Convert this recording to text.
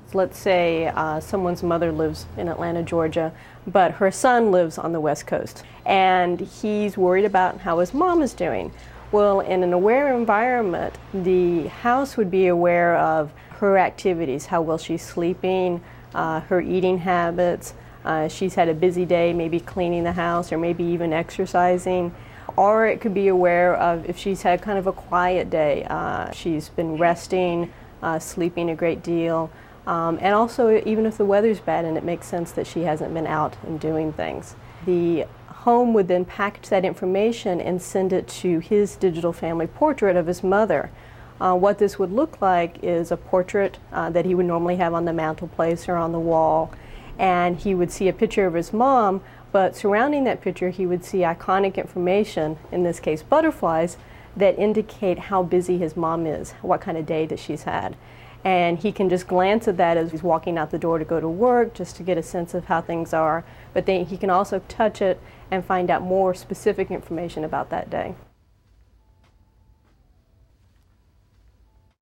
Let's say someone's mother lives in Atlanta, Georgia, but her son lives on the West Coast, and he's worried about how his mom is doing. Well, in an aware environment, the house would be aware of her activities, how well she's sleeping, her eating habits. She's had a busy day, maybe cleaning the house or maybe even exercising. Or it could be aware of if she's had kind of a quiet day. She's been resting, sleeping a great deal. And also, even if the weather's bad and it makes sense that she hasn't been out and doing things. The home would then package that information and send it to his digital family portrait of his mother. What this would look like is a portrait that he would normally have on the mantelpiece or on the wall, and he would see a picture of his mom, but surrounding that picture he would see iconic information, in this case butterflies, that indicate how busy his mom is, what kind of day that she's had. And he can just glance at that as he's walking out the door to go to work, just to get a sense of how things are. But then he can also touch it and find out more specific information about that day.